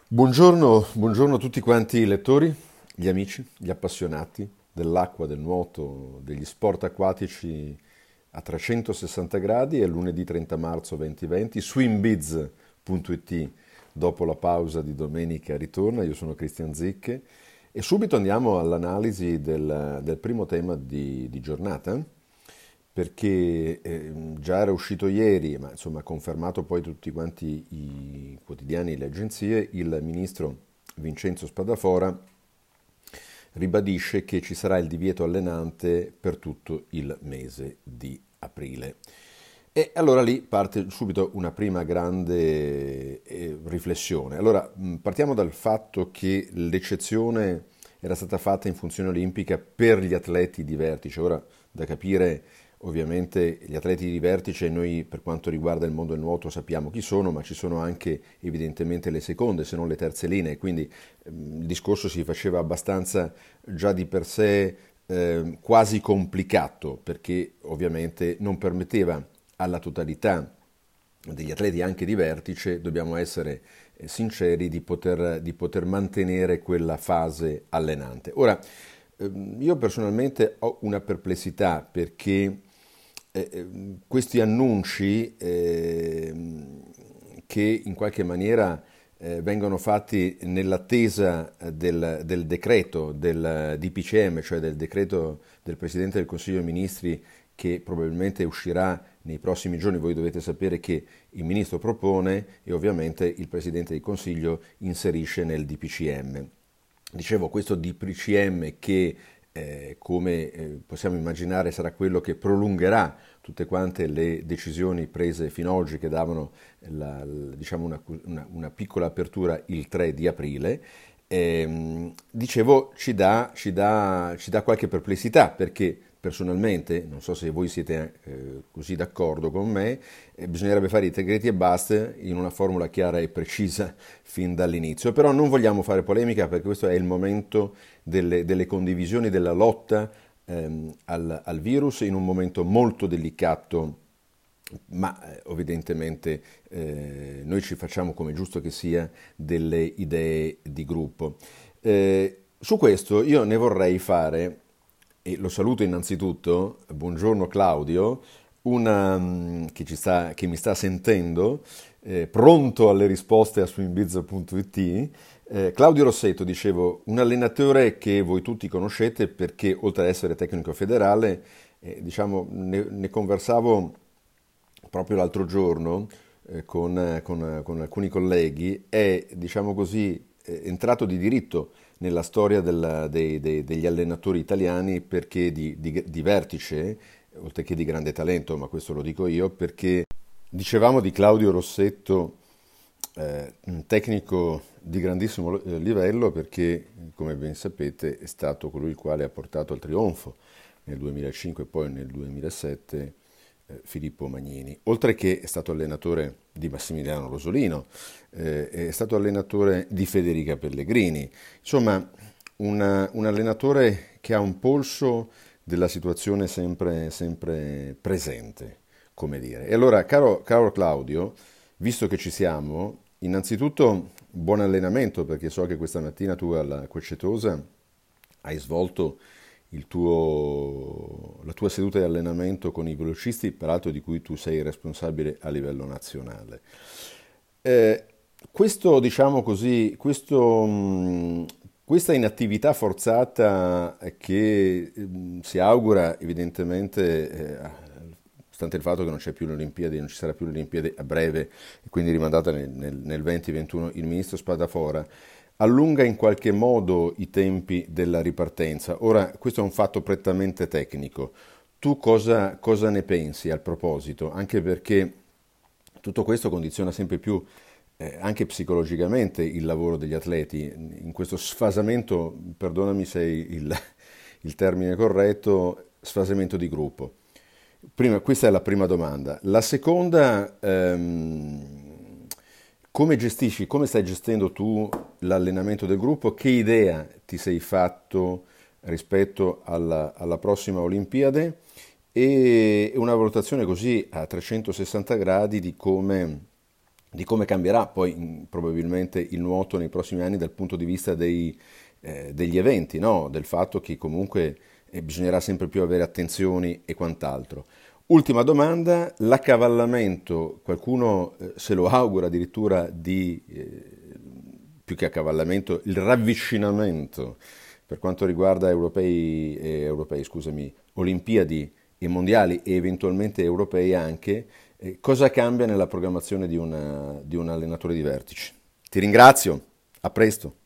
Buongiorno a tutti quanti i lettori, gli amici, gli appassionati dell'acqua, del nuoto, degli sport acquatici a 360 gradi. È lunedì 30 marzo 2020, swimbiz.it dopo la pausa di domenica ritorna. Io sono Christian Zicche e subito andiamo all'analisi del primo tema di giornata, perché già era uscito ieri, ma insomma confermato poi tutti quanti i quotidiani e le agenzie. Il ministro Vincenzo Spadafora ribadisce che ci sarà il divieto allenante per tutto il mese di aprile. E allora lì parte subito una prima grande riflessione. Allora, partiamo dal fatto che l'eccezione era stata fatta in funzione olimpica per gli atleti di vertice. Ora, da capire, ovviamente gli atleti di vertice, noi per quanto riguarda il mondo del nuoto sappiamo chi sono, ma ci sono anche evidentemente le seconde, se non le terze linee, quindi il discorso si faceva abbastanza già di per sé quasi complicato, perché ovviamente non permetteva alla totalità degli atleti anche di vertice, dobbiamo essere sinceri, di poter mantenere quella fase allenante. Ora, io personalmente ho una perplessità perché questi annunci che in qualche maniera vengono fatti nell'attesa del decreto del DPCM, cioè del decreto del Presidente del Consiglio dei Ministri, che probabilmente uscirà nei prossimi giorni. Voi dovete sapere che il Ministro propone e ovviamente il Presidente del Consiglio inserisce nel DPCM. Dicevo, questo DPCM che come possiamo immaginare sarà quello che prolungherà tutte quante le decisioni prese fino ad oggi, che davano diciamo una piccola apertura il 3 di aprile. Dicevo, ci dà qualche perplessità, perché personalmente, non so se voi siete così d'accordo con me, bisognerebbe fare i decreti e basta in una formula chiara e precisa fin dall'inizio. Però non vogliamo fare polemica, perché questo è il momento delle condivisioni, della lotta al virus, in un momento molto delicato, ma evidentemente noi ci facciamo, come giusto che sia, delle idee di gruppo. Su questo io ne vorrei fare, e lo saluto innanzitutto, buongiorno Claudio, che mi sta sentendo, pronto alle risposte a swimbiz.it. Claudio Rossetto, dicevo, un allenatore che voi tutti conoscete, perché oltre ad essere tecnico federale, diciamo, ne conversavo proprio l'altro giorno con alcuni colleghi. È, diciamo così, entrato di diritto nella storia degli allenatori italiani, perché di vertice, oltre che di grande talento, ma questo lo dico io, perché dicevamo di Claudio Rossetto, un tecnico di grandissimo livello, perché, come ben sapete, è stato colui il quale ha portato al trionfo nel 2005 e poi nel 2007 Filippo Magnini, oltre che è stato allenatore di Massimiliano Rosolino, è stato allenatore di Federica Pellegrini, insomma un allenatore che ha un polso della situazione sempre presente, come dire. E allora, caro Claudio, visto che ci siamo, innanzitutto buon allenamento, perché so che questa mattina tu alla Quecetosa hai svolto la tua seduta di allenamento con i velocisti, peraltro di cui tu sei responsabile a livello nazionale. Questo, diciamo così, questa inattività forzata che si augura evidentemente, stante il fatto che non c'è più l'Olimpiade, non ci sarà più l'Olimpiade a breve, e quindi rimandata nel 2021, il ministro Spadafora allunga in qualche modo i tempi della ripartenza. Ora, questo è un fatto prettamente tecnico. Tu cosa ne pensi al proposito? Anche perché tutto questo condiziona sempre più, anche psicologicamente, il lavoro degli atleti. In questo sfasamento, perdonami se il termine corretto, sfasamento di gruppo. Questa è la prima domanda. La seconda, come stai gestendo tu l'allenamento del gruppo? Che idea ti sei fatto rispetto alla prossima Olimpiade? E una valutazione così a 360 gradi di come di come cambierà poi probabilmente il nuoto nei prossimi anni dal punto di vista degli eventi, no? Del fatto che comunque bisognerà sempre più avere attenzioni e quant'altro. Ultima domanda, l'accavallamento, qualcuno se lo augura addirittura più che accavallamento, il ravvicinamento per quanto riguarda scusami, Olimpiadi e mondiali e eventualmente europei anche, cosa cambia nella programmazione di un allenatore di vertice? Ti ringrazio, a presto.